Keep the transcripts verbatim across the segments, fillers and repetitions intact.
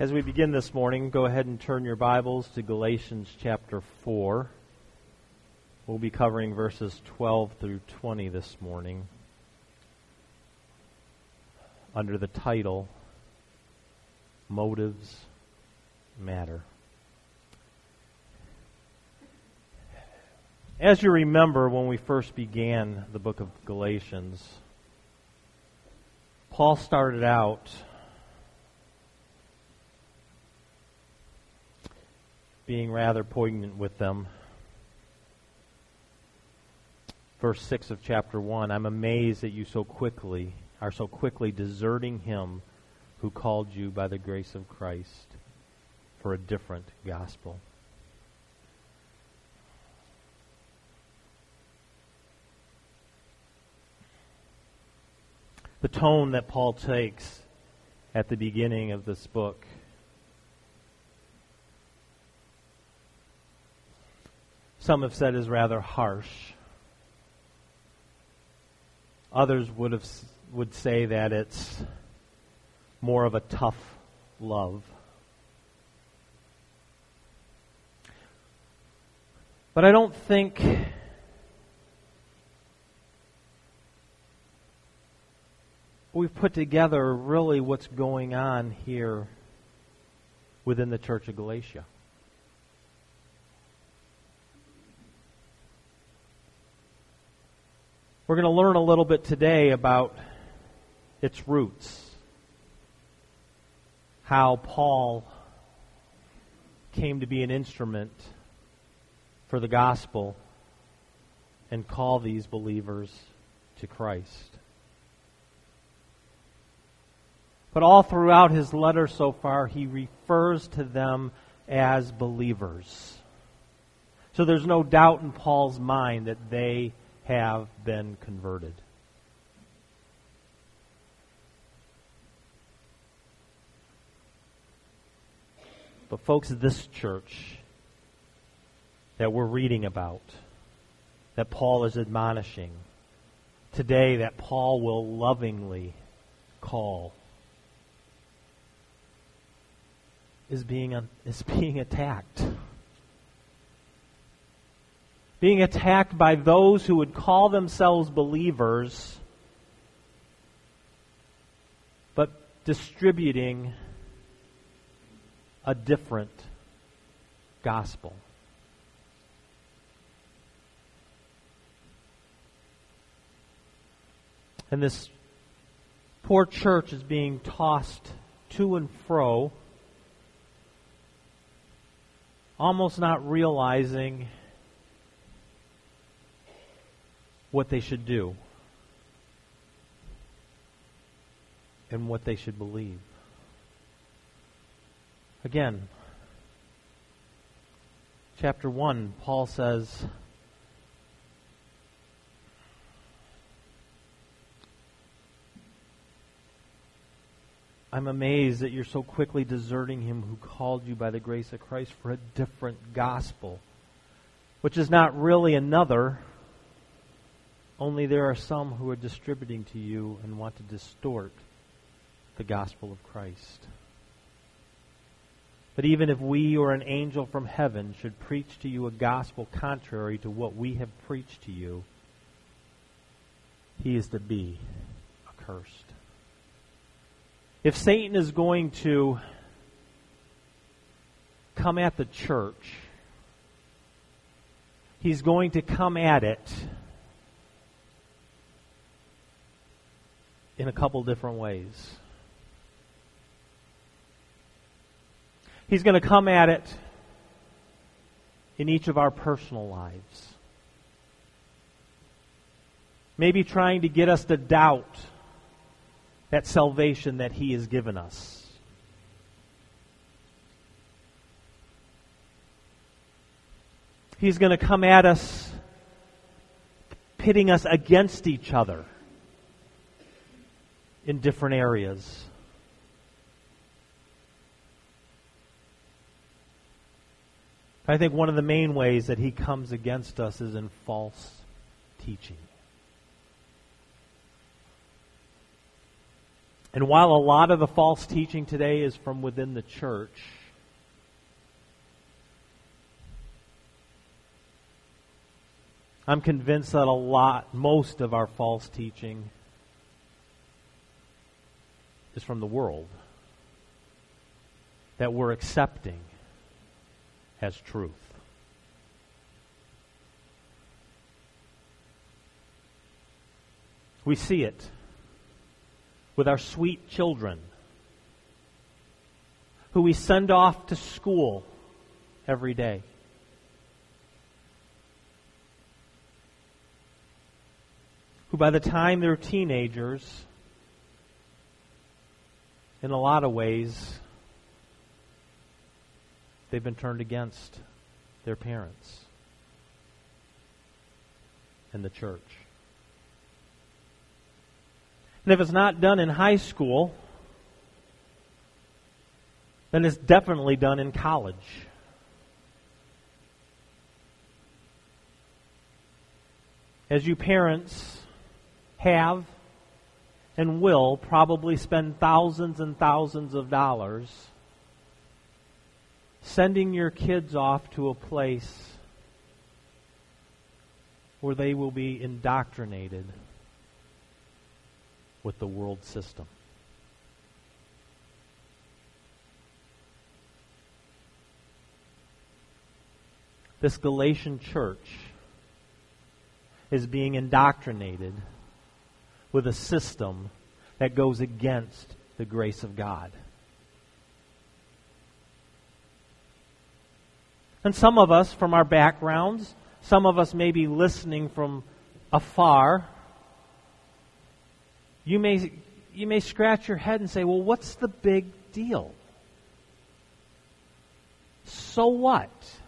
As we begin this morning, go ahead and turn your Bibles to Galatians chapter four. We'll be covering verses twelve through twenty this morning under the title, Motives Matter. As you remember, when we first began the book of Galatians, Paul started out being rather poignant with them. Verse six of chapter one, I'm amazed that you so quickly are so quickly deserting him who called you by the grace of Christ for a different gospel. The tone that Paul takes at the beginning of this book some have said is rather harsh. Others would have would say that it's more of a tough love. But I don't think we've put together really what's going on here within the Church of Galatia. We're going to learn a little bit today about its roots, how Paul came to be an instrument for the gospel and call these believers to Christ. But all throughout his letter so far, he refers to them as believers. So there's no doubt in Paul's mind that they have been converted. But folks, this church that we're reading about, that Paul is admonishing today, that Paul will lovingly call, is being is being attacked. Being attacked by those who would call themselves believers, but distributing a different gospel. And this poor church is being tossed to and fro, almost not realizing what they should do and what they should believe. Again, chapter one, Paul says, I'm amazed that you're so quickly deserting him who called you by the grace of Christ for a different gospel, which is not really another. Only there are some who are distributing to you and want to distort the gospel of Christ. But even if we or an angel from heaven should preach to you a gospel contrary to what we have preached to you, he is to be accursed. If Satan is going to come at the church, he's going to come at it in a couple different ways. He's going to come at it in each of our personal lives. Maybe trying to get us to doubt that salvation that he has given us. He's going to come at us pitting us against each other in different areas. I think one of the main ways that he comes against us is in false teaching. And while a lot of the false teaching today is from within the church, I'm convinced that a lot, most of our false teaching is from the world that we're accepting as truth. We see it with our sweet children who we send off to school every day. Who by the time they're teenagers, in a lot of ways, they've been turned against their parents and the church. And if it's not done in high school, then it's definitely done in college. As you parents have and will probably spend thousands and thousands of dollars sending your kids off to a place where they will be indoctrinated with the world system. This Galatian church is being indoctrinated with a system that goes against the grace of God. And some of us, from our backgrounds, some of us may be listening from afar. You may, you may scratch your head and say, well, what's the big deal? So what?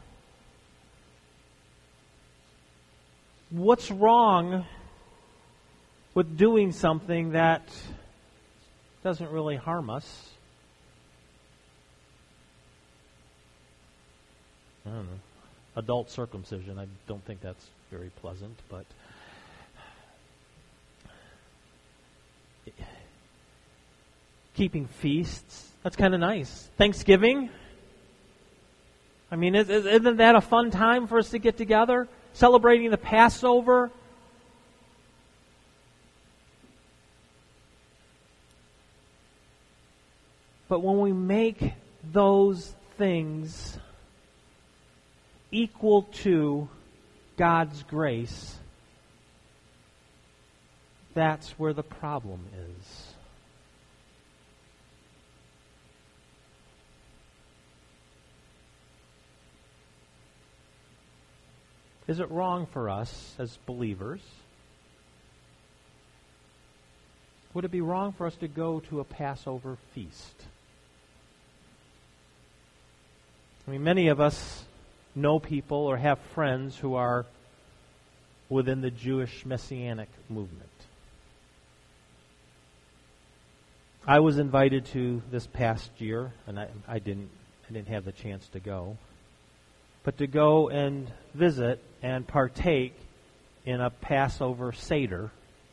What's wrong with doing something that doesn't really harm us? I don't know. Adult circumcision, I don't think that's very pleasant, but keeping feasts, that's kind of nice. Thanksgiving, I mean, isn't that a fun time for us to get together? Celebrating the Passover. But when we make those things equal to God's grace, that's where the problem is. Is it wrong for us as believers? Would it be wrong for us to go to a Passover feast? I mean, many of us know people or have friends who are within the Jewish Messianic movement. I was invited to this past year, and I, I didn't I didn't have the chance to go. But to go and visit and partake in a Passover Seder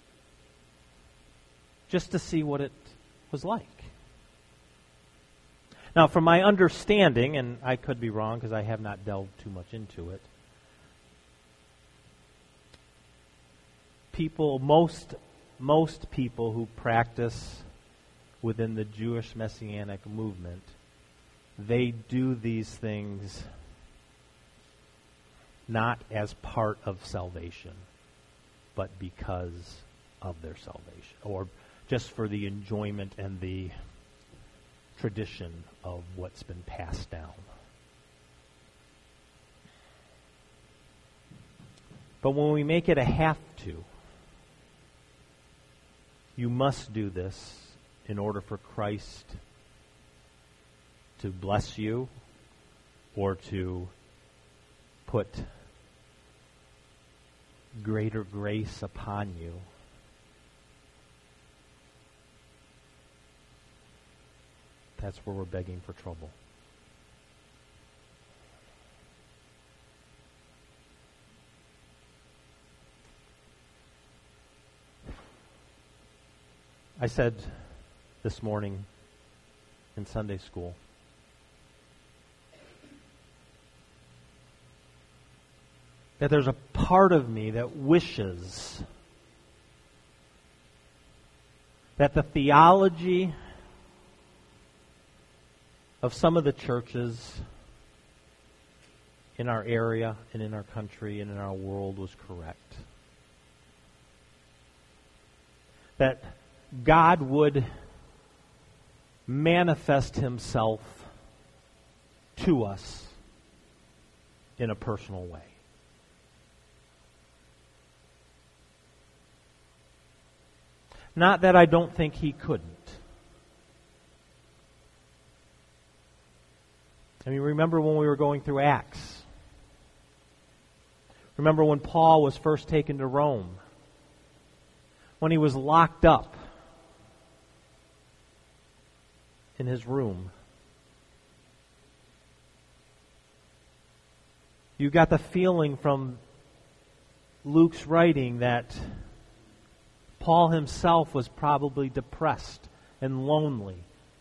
just to see what it was like. Now, from my understanding, and I could be wrong because I have not delved too much into it, people, most, most people who practice within the Jewish Messianic movement, they do these things not as part of salvation, but because of their salvation, or just for the enjoyment and the tradition of what's been passed down. But when we make it a have to, you must do this in order for Christ to bless you or to put greater grace upon you. That's where we're begging for trouble. I said this morning in Sunday school. That there's a part of me that wishes that the theology of some of the churches in our area and in our country and in our world was correct. That God would manifest Himself to us in a personal way. Not that I don't think He couldn't. I mean, remember when we were going through Acts? Remember when Paul was first taken to Rome? When he was locked up in his room? You got the feeling from Luke's writing that Paul himself was probably depressed and lonely.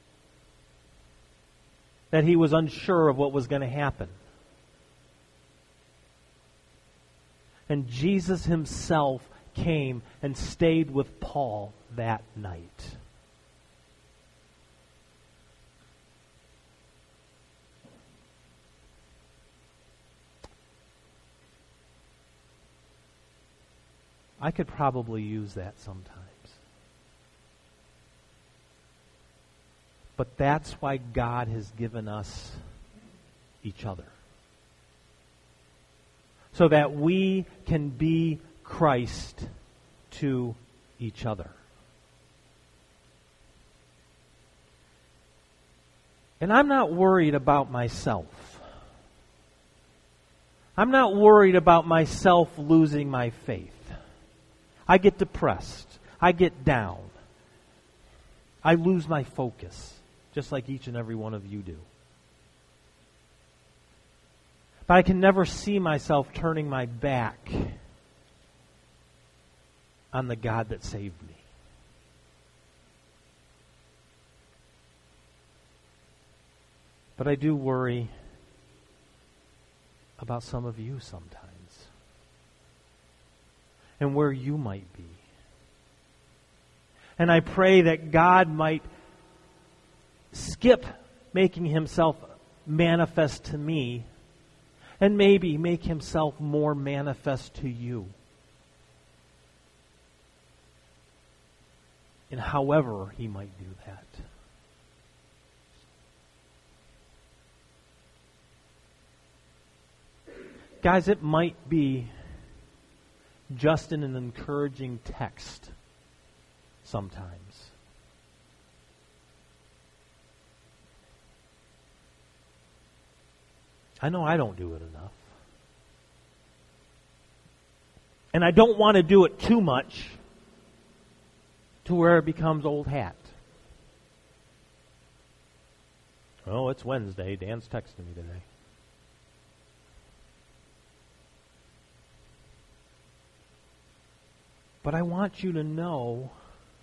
That he was unsure of what was going to happen. And Jesus Himself came and stayed with Paul that night. I could probably use that sometimes. But that's why God has given us each other. So that we can be Christ to each other. And I'm not worried about myself. I'm not worried about myself losing my faith. I get depressed. I get down. I lose my focus, just like each and every one of you do. But I can never see myself turning my back on the God that saved me. But I do worry about some of you sometimes. And where you might be. And I pray that God might skip making Himself manifest to me and maybe make Himself more manifest to you. And however He might do that. Guys, it might be just in an encouraging text sometimes. I know I don't do it enough. And I don't want to do it too much to where it becomes old hat. Oh, it's Wednesday. Dan's texting me today. But I want you to know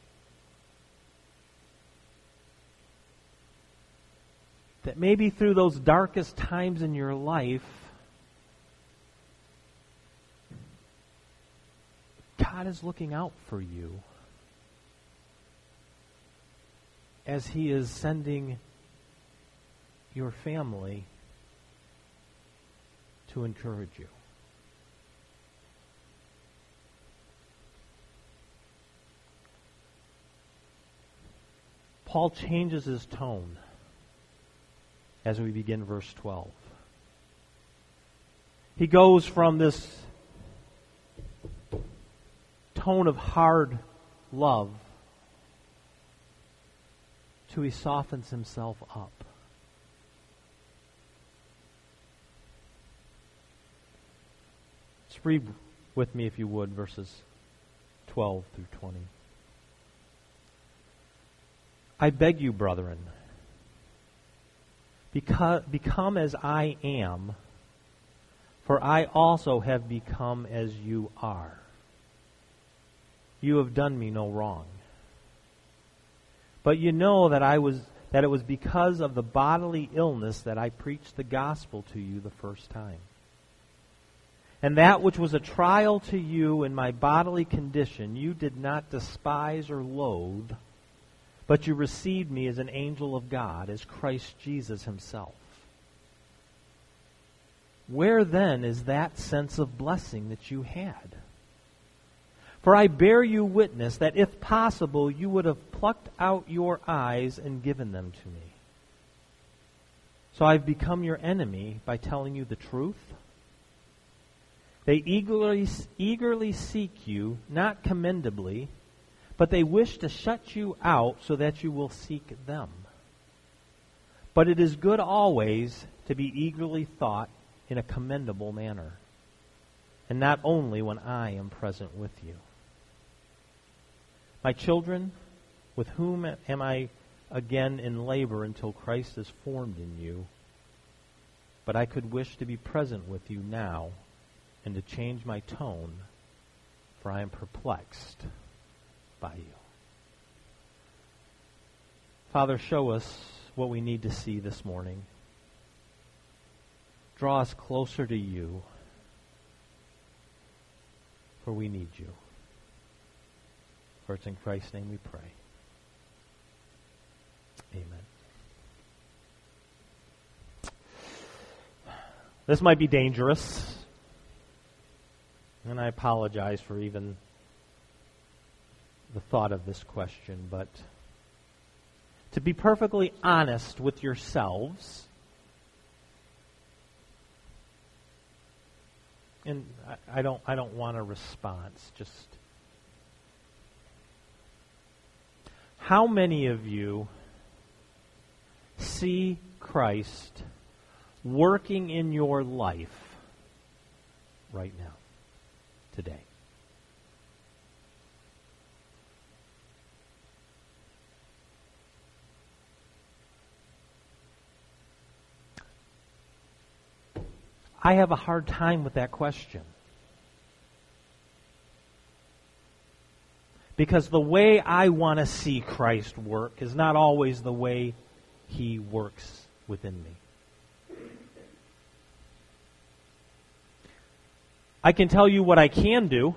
that maybe through those darkest times in your life, God is looking out for you as He is sending your family to encourage you. Paul changes his tone as we begin verse twelve. He goes from this tone of hard love to he softens himself up. Just read with me, if you would, verses twelve through twenty. I beg you, brethren, beca- become as I am, for I also have become as you are. You have done me no wrong. But you know that I was that it was because of the bodily illness that I preached the gospel to you the first time. And that which was a trial to you in my bodily condition, you did not despise or loathe, but you received me as an angel of God, as Christ Jesus himself. Where then is that sense of blessing that you had? For I bear you witness that if possible you would have plucked out your eyes and given them to me. So I've become your enemy by telling you the truth. They eagerly, eagerly seek you, not commendably, but they wish to shut you out so that you will seek them. But it is good always to be eagerly thought in a commendable manner, and not only when I am present with you. My children, with whom am I again in labor until Christ is formed in you? But I could wish to be present with you now, and to change my tone, for I am perplexed by you. Father, show us what we need to see this morning. Draw us closer to you, for we need you. For it's in Christ's name we pray. Amen. This might be dangerous. And I apologize for even the thought of this question, but to be perfectly honest with yourselves, and I, I don't I don't want a response, just how many of you see Christ working in your life right now? Today. I have a hard time with that question. Because the way I want to see Christ work is not always the way he works within me. I can tell you what I can do.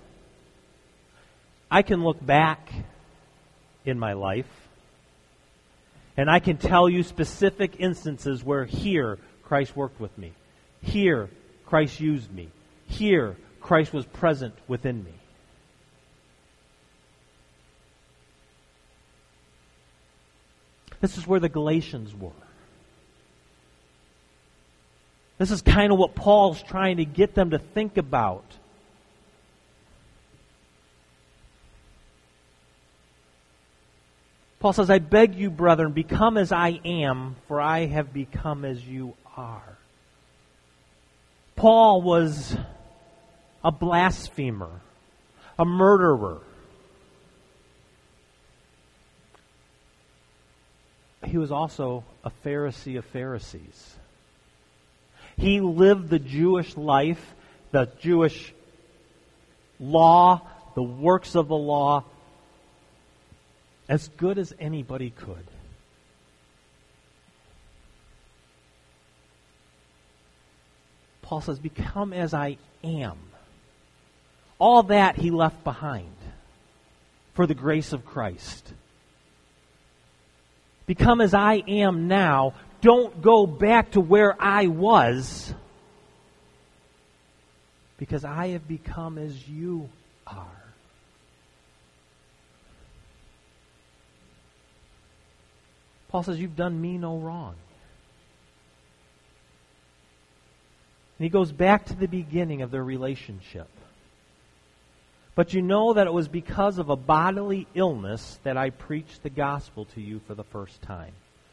I can look back in my life, and I can tell you specific instances where here Christ worked with me. Here Christ used me. Here Christ was present within me. This is where the Galatians were. This is kind of what Paul's trying to get them to think about. Paul says, I beg you, brethren, become as I am, for I have become as you are. Paul was a blasphemer, a murderer. He was also a Pharisee of Pharisees. He lived the Jewish life, the Jewish law, the works of the law, as good as anybody could. Paul says, become as I am. All that he left behind for the grace of Christ. Become as I am now. Don't go back to where I was, because I have become as you are. Paul says, you've done me no wrong. And he goes back to the beginning of their relationship. But you know that it was because of a bodily illness that I preached the gospel to you for the first time.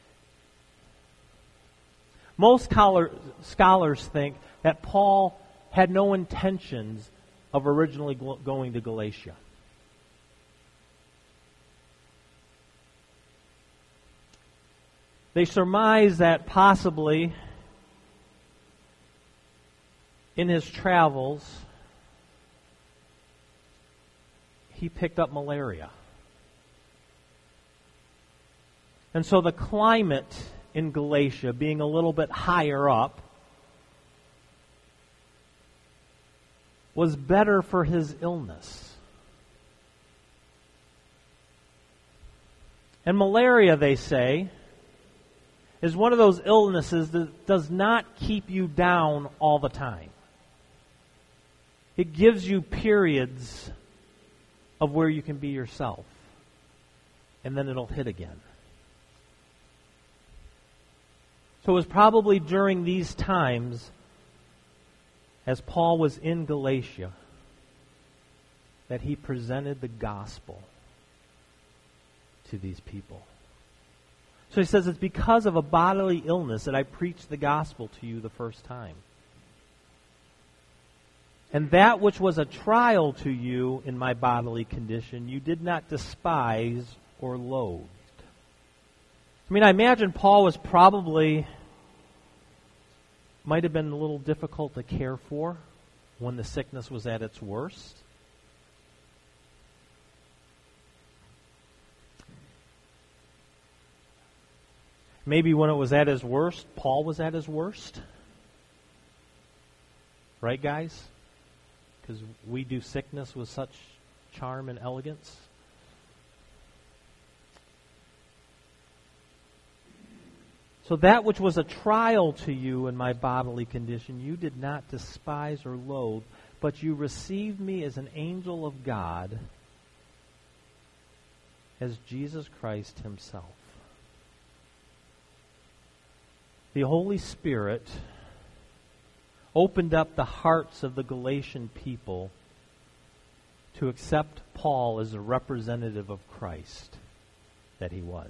Most scholar, scholars think that Paul had no intentions of originally going to Galatia. They surmise that possibly in his travels he picked up malaria. And so the climate in Galatia, being a little bit higher up, was better for his illness. And malaria, they say, is one of those illnesses that does not keep you down all the time. It gives you periods of where you can be yourself, and then it'll hit again. So it was probably during these times, as Paul was in Galatia, that he presented the gospel to these people. So he says, it's because of a bodily illness that I preached the gospel to you the first time. And that which was a trial to you in my bodily condition, you did not despise or loathe. I mean, I imagine Paul was probably, might have been a little difficult to care for when the sickness was at its worst. Maybe when it was at his worst, Paul was at his worst. Right, guys? Because we do sickness with such charm and elegance. So that which was a trial to you in my bodily condition, you did not despise or loathe, but you received me as an angel of God, as Jesus Christ himself. The Holy Spirit opened up the hearts of the Galatian people to accept Paul as a representative of Christ that he was.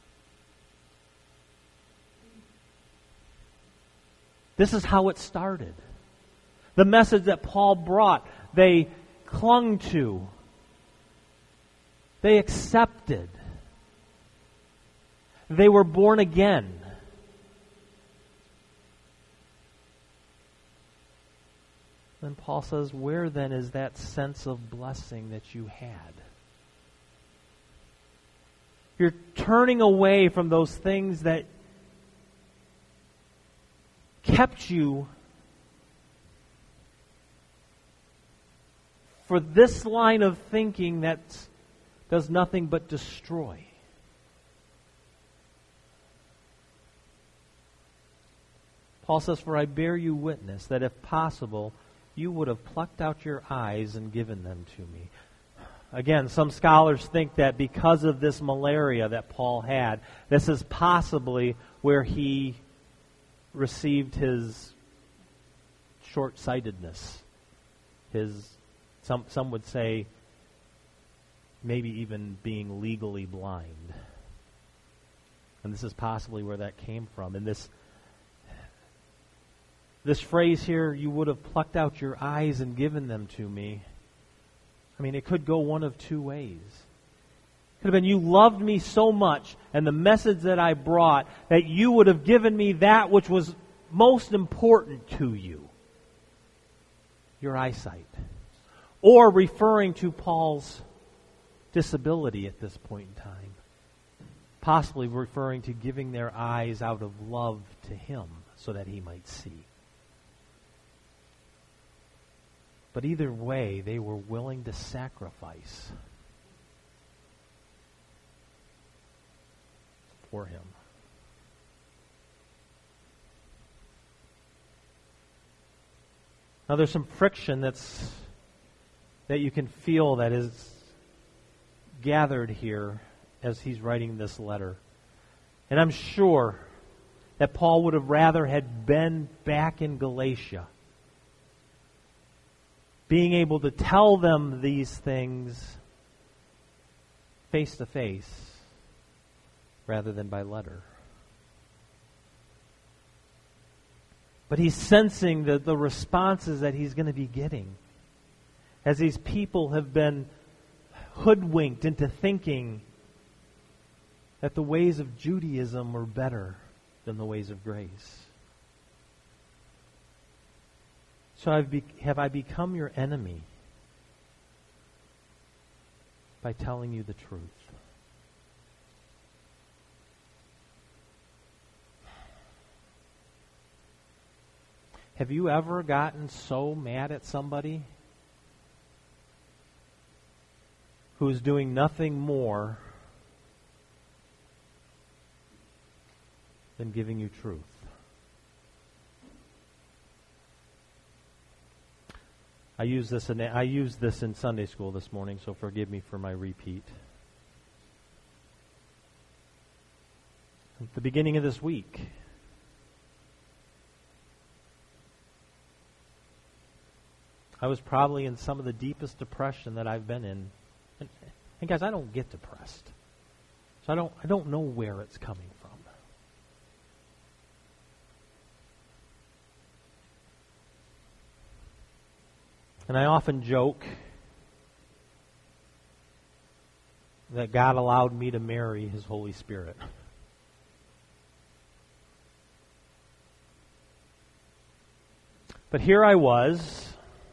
This is how it started. The message that Paul brought, they clung to. They accepted. They were born again. Then Paul says, where then is that sense of blessing that you had? You're turning away from those things that kept you for this line of thinking that does nothing but destroy. Paul says, for I bear you witness that if possible, you would have plucked out your eyes and given them to me. Again, some scholars think that because of this malaria that Paul had, this is possibly where he received his short-sightedness. His, some some would say, maybe even being legally blind. And this is possibly where that came from. And this This phrase here, you would have plucked out your eyes and given them to me. I mean, it could go one of two ways. It could have been, you loved me so much, and the message that I brought, that you would have given me that which was most important to you. Your eyesight. Or referring to Paul's disability at this point in time. Possibly referring to giving their eyes out of love to him so that he might see. But either way, they were willing to sacrifice for him. Now there's some friction that's that you can feel that is gathered here as he's writing this letter. And I'm sure that Paul would have rather had been back in Galatia, being able to tell them these things face to face rather than by letter. But he's sensing the, the responses that he's going to be getting as these people have been hoodwinked into thinking that the ways of Judaism were better than the ways of grace. So I've be, have I become your enemy by telling you the truth? Have you ever gotten so mad at somebody who is doing nothing more than giving you truth? I use this in, I used this in Sunday school this morning, so forgive me for my repeat. At the beginning of this week, I was probably in some of the deepest depression that I've been in. And, and guys, I don't get depressed. So I don't I don't know where it's coming from. And I often joke that God allowed me to marry His Holy Spirit. But here I was,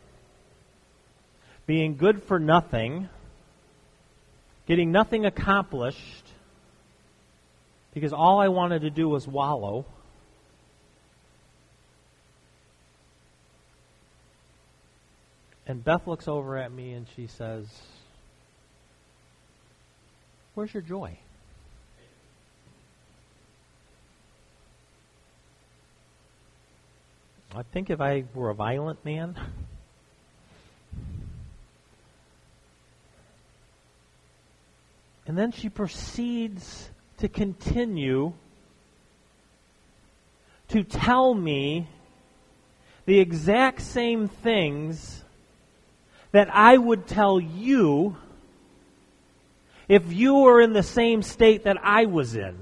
being good for nothing, getting nothing accomplished, because all I wanted to do was wallow. And Beth looks over at me and she says, "Where's your joy?" I think if I were a violent man, and then she proceeds to continue to tell me the exact same things that I would tell you if you were in the same state that I was in.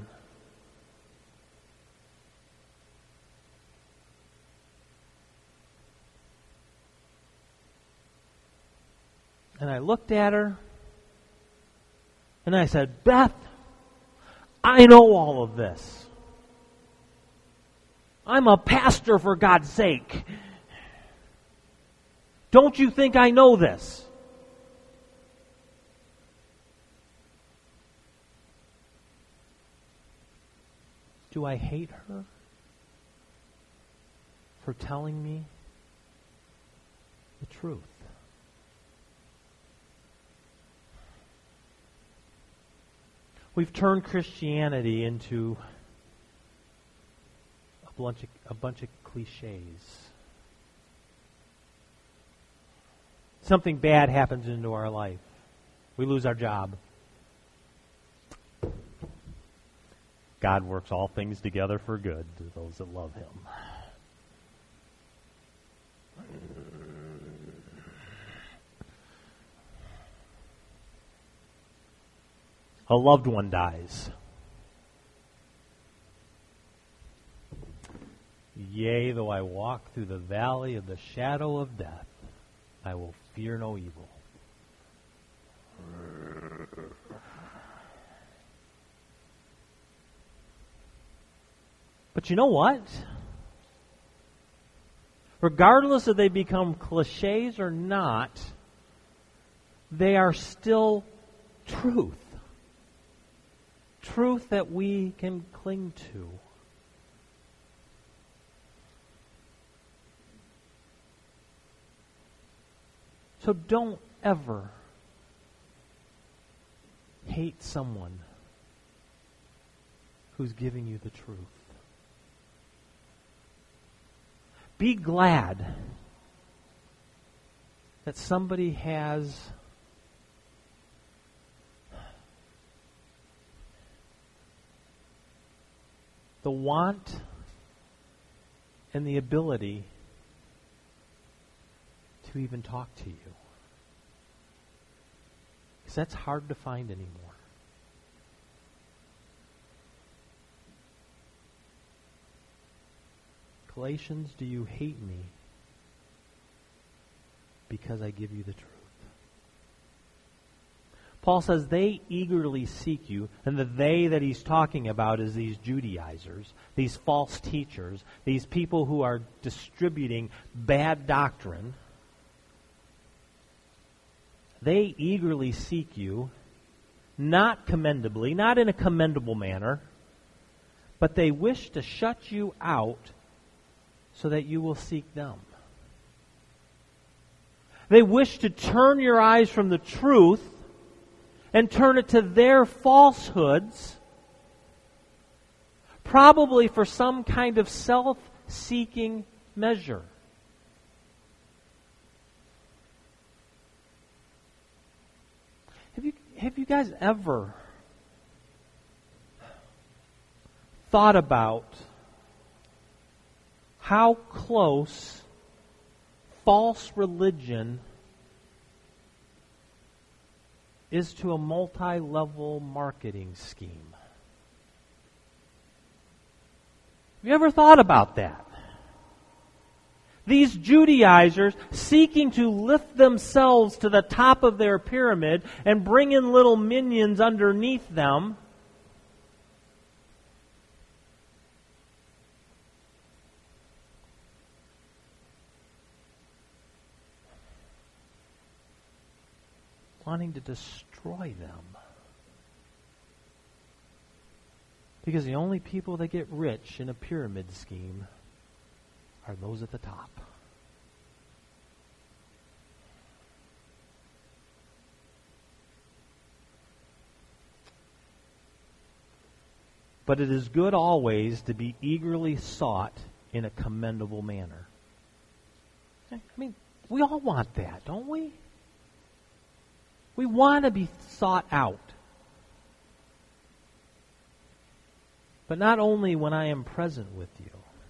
And I looked at her and I said, "Beth, I know all of this. I'm a pastor, for God's sake. Don't you think I know this?" Do I hate her for telling me the truth? We've turned Christianity into a bunch of, a bunch of cliches. Something bad happens into our life. We lose our job. God works all things together for good to those that love Him. A loved one dies. Yea, though I walk through the valley of the shadow of death, I will fear no evil. But you know what? Regardless if they become cliches or not, they are still truth. Truth that we can cling to. So don't ever hate someone who's giving you the truth. Be glad that somebody has the want and the ability to even talk to you. Because that's hard to find anymore. Galatians, do you hate me because I give you the truth? Paul says they eagerly seek you, and the they that he's talking about is these Judaizers, these false teachers, these people who are distributing bad doctrine. They eagerly seek you, not commendably, not in a commendable manner, but they wish to shut you out so that you will seek them. They wish to turn your eyes from the truth and turn it to their falsehoods, probably for some kind of self-seeking measure. Have you, have you guys ever thought about how close false religion is to a multi-level marketing scheme? Have you ever thought about that? These Judaizers seeking to lift themselves to the top of their pyramid and bring in little minions underneath them, wanting to destroy them. Because the only people that get rich in a pyramid scheme are those at the top. But it is good always to be eagerly sought in a commendable manner. I mean, we all want that, don't we? We want to be sought out. But not only when I am present with you.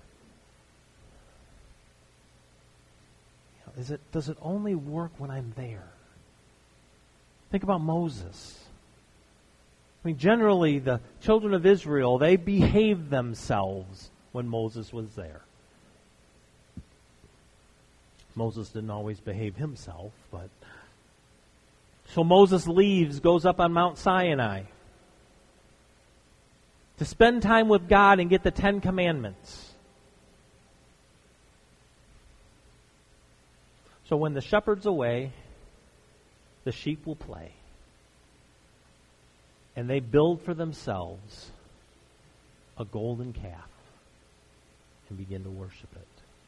Is it, does it only work when I'm there? Think about Moses. I mean, generally, the children of Israel, they behaved themselves when Moses was there. Moses didn't always behave himself, but... So Moses leaves, goes up on Mount Sinai to spend time with God and get the Ten Commandments. So when the shepherd's away, the sheep will play. And they build for themselves a golden calf and begin to worship it.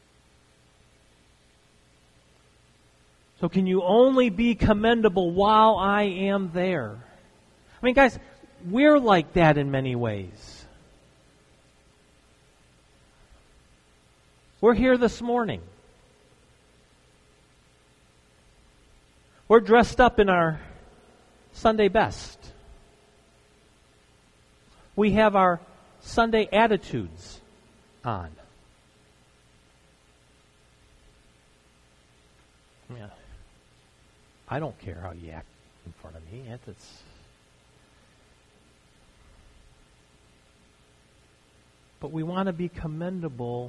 So can you only be commendable while I am there? I mean, guys, we're like that in many ways. We're here this morning. We're dressed up in our Sunday best. We have our Sunday attitudes on. Yeah. I don't care how you act in front of me. It's, but we want to be commendable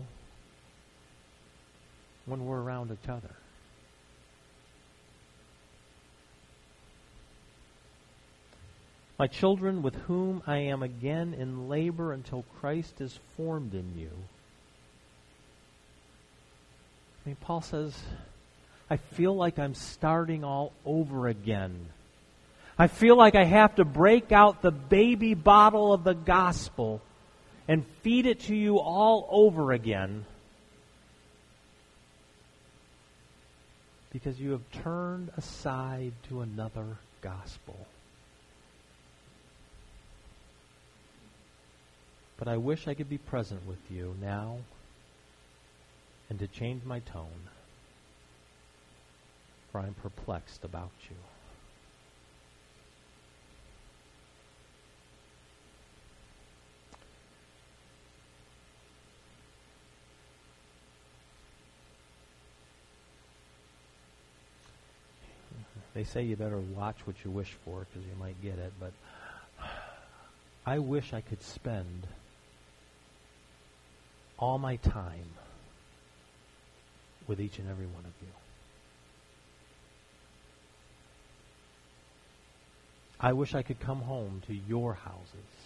when we're around each other. My children, with whom I am again in labor until Christ is formed in you. I mean, Paul says, I feel like I'm starting all over again. I feel like I have to break out the baby bottle of the gospel and feed it to you all over again because you have turned aside to another gospel. But I wish I could be present with you now and to change my tone. For I'm perplexed about you. They say you better watch what you wish for because you might get it, but I wish I could spend all my time with each and every one of you. I wish I could come home to your houses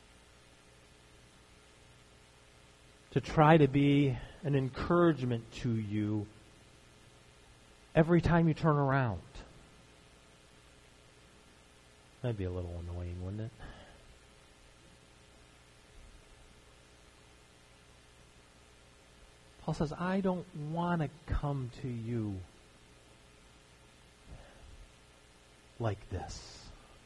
to try to be an encouragement to you every time you turn around. That'd be a little annoying, wouldn't it? Paul says, I don't want to come to you like this.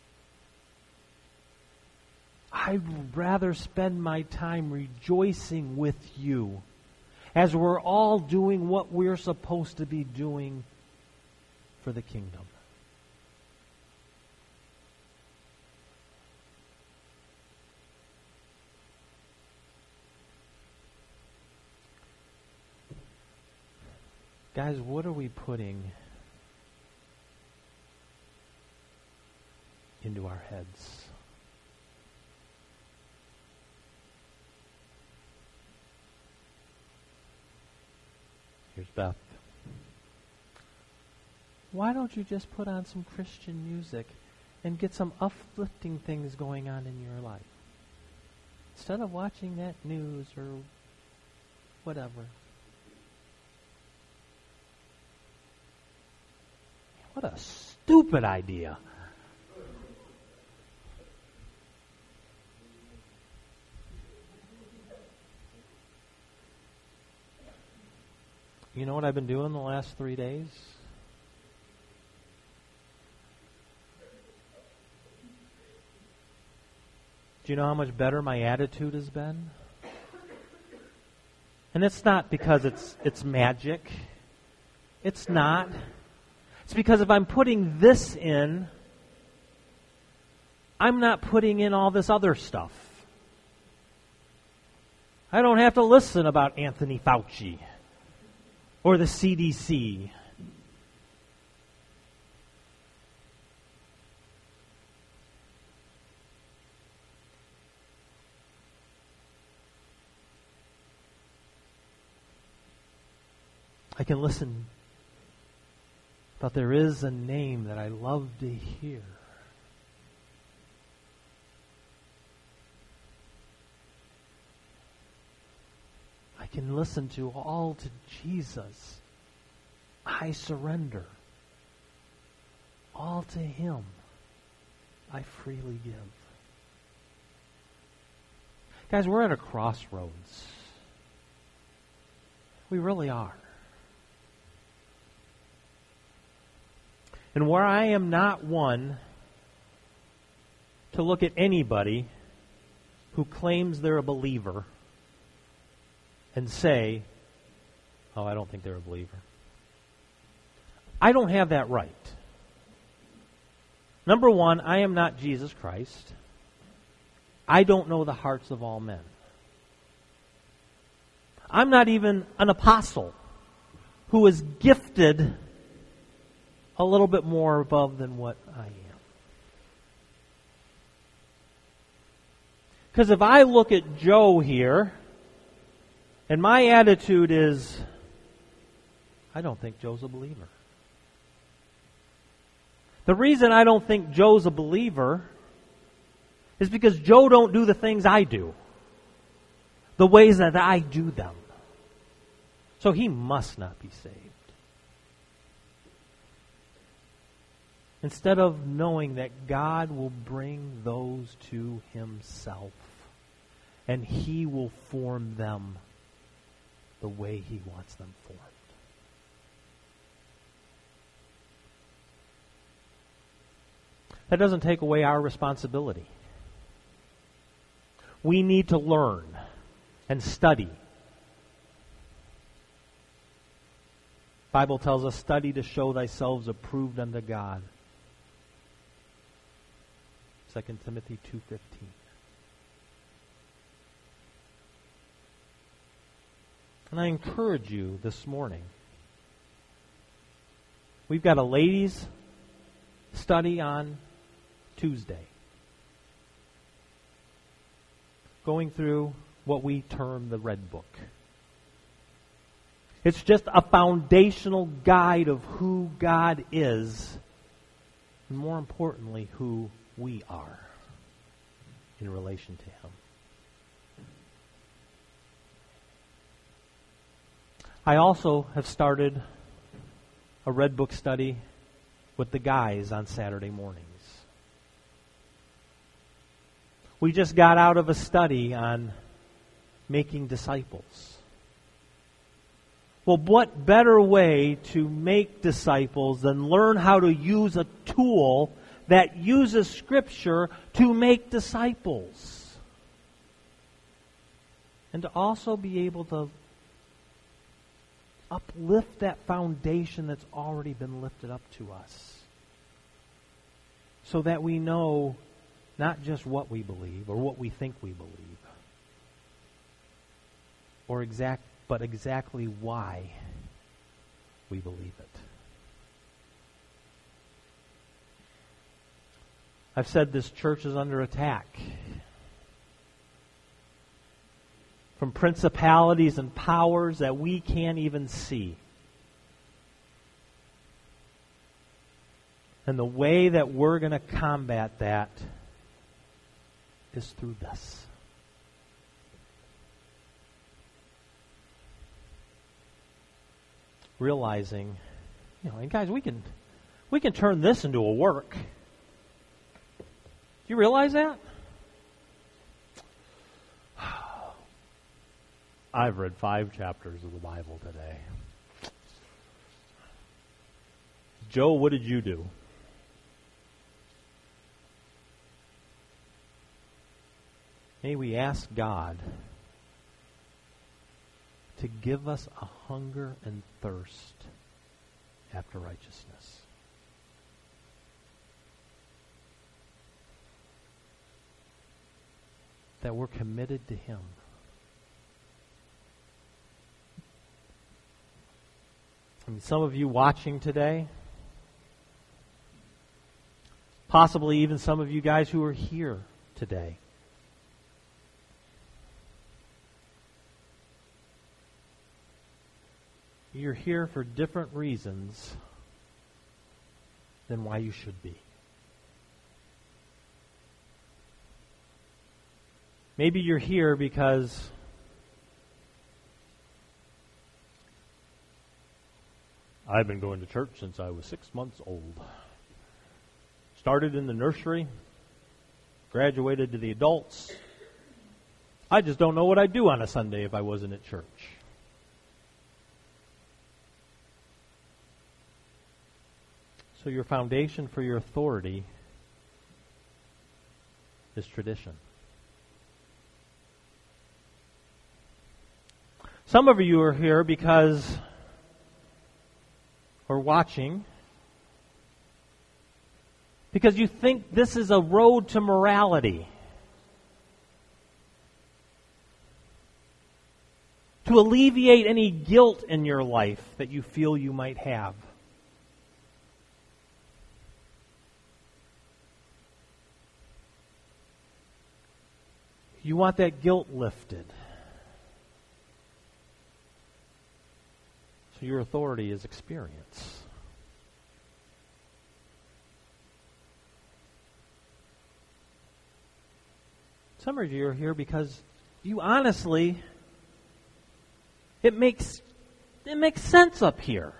I'd rather spend my time rejoicing with you as we're all doing what we're supposed to be doing for the kingdom. Guys, what are we putting into our heads? Here's Beth. Why don't you just put on some Christian music and get some uplifting things going on in your life? Instead of watching that news or whatever. What a stupid idea. You know what I've been doing the last three days? Do you know how much better my attitude has been? And it's not because it's it's magic. It's not. It's because if I'm putting this in, I'm not putting in all this other stuff. I don't have to listen about Anthony Fauci or the C D C. I can listen, but there is a name that I love to hear. I can listen to all to Jesus. I surrender. All to Him I freely give. Guys, we're at a crossroads. We really are. And where I am not one to look at anybody who claims they're a believer and say, oh, I don't think they're a believer. I don't have that right. Number one, I am not Jesus Christ. I don't know the hearts of all men. I'm not even an apostle who is gifted a little bit more above than what I am. Because if I look at Joe here, and my attitude is, I don't think Joe's a believer. The reason I don't think Joe's a believer is because Joe don't do the things I do, the ways that I do them. So he must not be saved. Instead of knowing that God will bring those to Himself and He will form them the way He wants them formed. That doesn't take away our responsibility. We need to learn and study. The Bible tells us, study to show thyself approved unto God. Second Timothy two fifteen. And I encourage you this morning. We've got a ladies' study on Tuesday. Going through what we term the Red Book. It's just a foundational guide of who God is, and more importantly, who we are in relation to Him. I also have started a Red Book study with the guys on Saturday mornings. We just got out of a study on making disciples. Well, what better way to make disciples than learn how to use a tool that uses Scripture to make disciples? And to also be able to uplift that foundation that's already been lifted up to us, so that we know not just what we believe or what we think we believe, or exact, but exactly why we believe it. I've said this church is under attack from principalities and powers that we can't even see. And the way that we're going to combat that is through this. Realizing, you know, and guys, we can we can turn this into a work. Do you realize that? I've read five chapters of the Bible today. Joe, what did you do? May we ask God to give us a hunger and thirst after righteousness. That we're committed to Him. I mean, some of you watching today, possibly even some of you guys who are here today, you're here for different reasons than why you should be. Maybe you're here because I've been going to church since I was six months old. Started in the nursery, graduated to the adults. I just don't know what I'd do on a Sunday if I wasn't at church. So your foundation for your authority is tradition. Some of you are here because, or watching, because you think this is a road to morality. To alleviate any guilt in your life that you feel you might have. You want that guilt lifted. So your authority is experience. Some of you are here because you honestly, it makes it makes sense up here.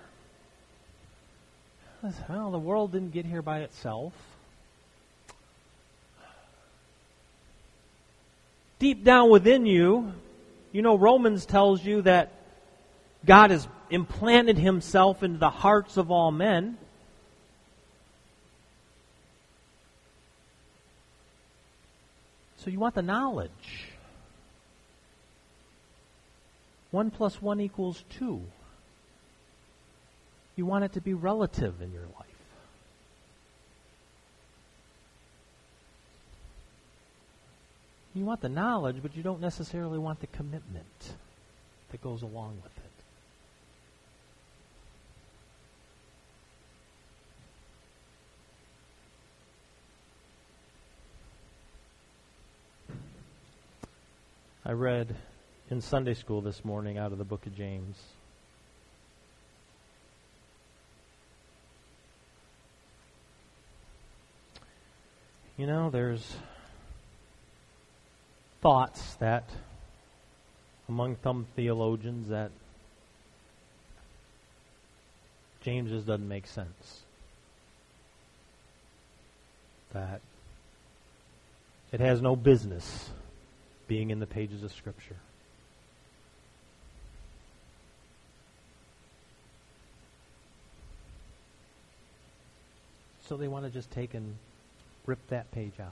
Well, the world didn't get here by itself. Deep down within you, you know, Romans tells you that God has implanted Himself into the hearts of all men. So you want the knowledge. One plus one equals two. You want it to be relative in your life. You want the knowledge, but you don't necessarily want the commitment that goes along with it. I read in Sunday school this morning out of the book of James. You know, there's thoughts that among some theologians that James just doesn't make sense. That it has no business being in the pages of Scripture. So they want to just take and rip that page out.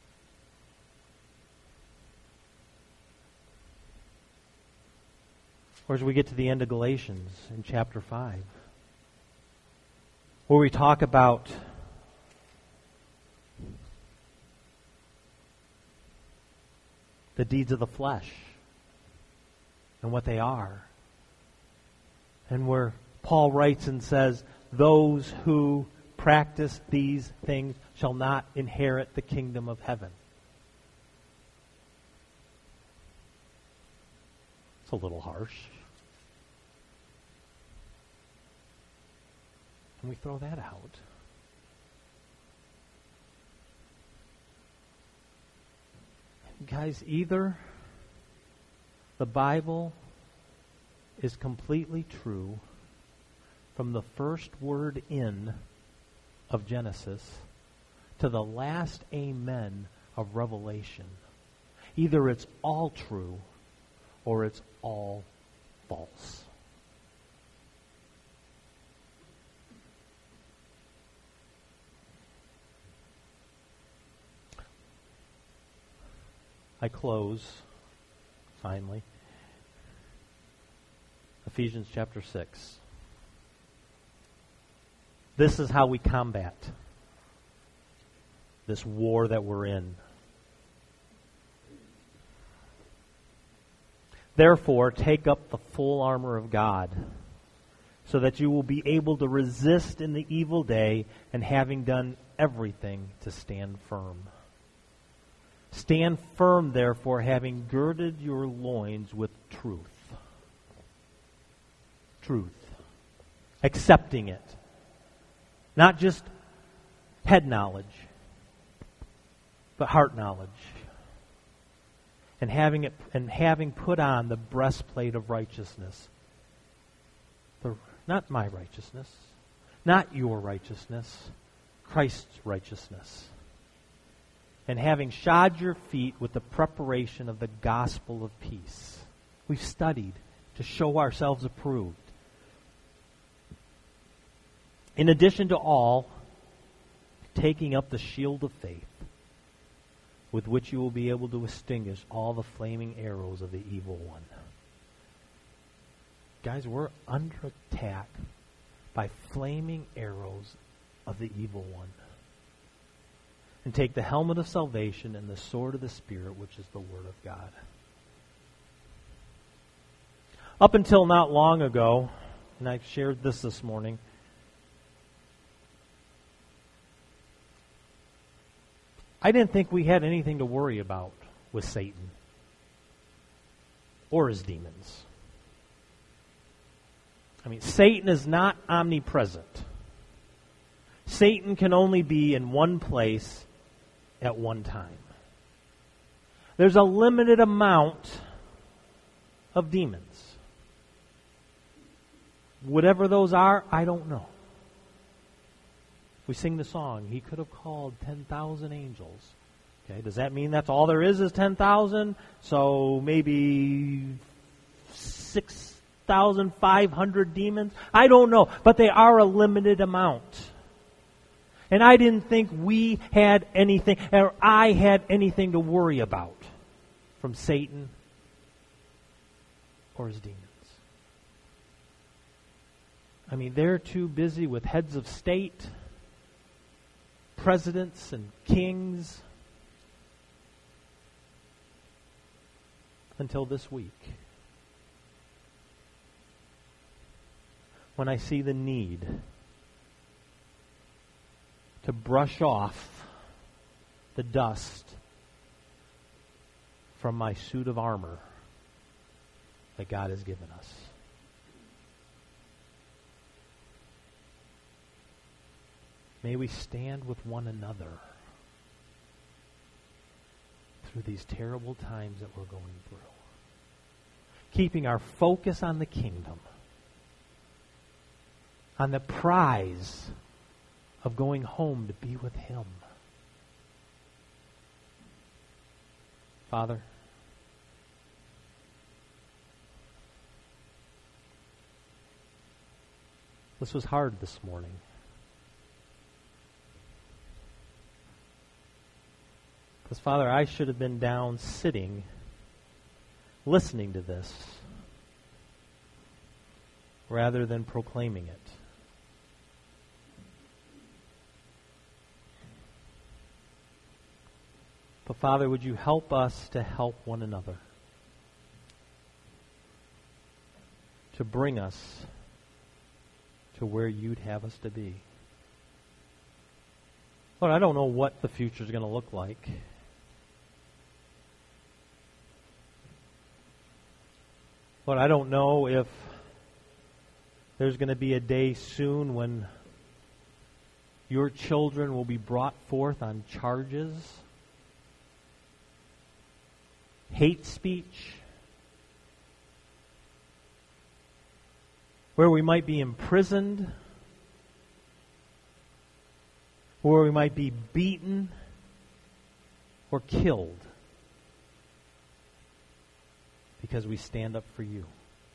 Or as we get to the end of Galatians in chapter five, where we talk about the deeds of the flesh and what they are. And where Paul writes and says, those who practice these things shall not inherit the kingdom of heaven. It's a little harsh. And we throw that out. Guys, either the Bible is completely true from the first word in of Genesis to the last amen of Revelation. Either it's all true or it's all false. I close, finally, Ephesians chapter six. This is how we combat this war that we're in. Therefore, take up the full armor of God, so that you will be able to resist in the evil day, and having done everything, to stand firm. Stand firm, therefore, having girded your loins with truth. Truth. Accepting it. Not just head knowledge, but heart knowledge. And having it, and having put on the breastplate of righteousness. The, not my righteousness, not your righteousness, Christ's righteousness. And having shod your feet with the preparation of the gospel of peace. We've studied to show ourselves approved. In addition to all, taking up the shield of faith, with which you will be able to extinguish all the flaming arrows of the evil one. Guys, we're under attack by flaming arrows of the evil one. And take the helmet of salvation and the sword of the Spirit, which is the Word of God. Up until not long ago, and I've shared this this morning, I didn't think we had anything to worry about with Satan or his demons. I mean, Satan is not omnipresent. Satan can only be in one place at one time. There's a limited amount of demons. Whatever those are, I don't know. We sing the song, he could have called ten thousand angels. Okay, does that mean that's all there is is ten thousand? So maybe six thousand five hundred demons? I don't know, but they are a limited amount. And I didn't think we had anything, or I had anything to worry about from Satan or his demons. I mean, they're too busy with heads of state, presidents and kings, until this week, when I see the need to brush off the dust from my suit of armor that God has given us. May we stand with one another through these terrible times that we're going through, keeping our focus on the kingdom, on the prize of going home to be with Him. Father, this was hard this morning. Because, Father, I should have been down sitting, listening to this, rather than proclaiming it. But, Father, would you help us to help one another, to bring us to where you'd have us to be. Lord, I don't know what the future is going to look like. Lord, I don't know if there's going to be a day soon when your children will be brought forth on charges, hate speech, where we might be imprisoned, where we might be beaten or killed because we stand up for you.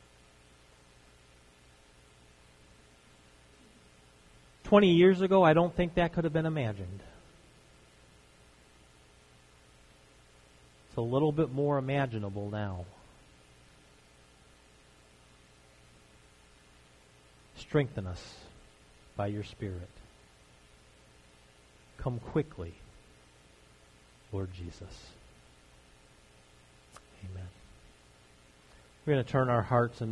Twenty years ago, I don't think that could have been imagined. It's a little bit more imaginable now. Strengthen us by your Spirit. Come quickly, Lord Jesus. Amen. We're going to turn our hearts and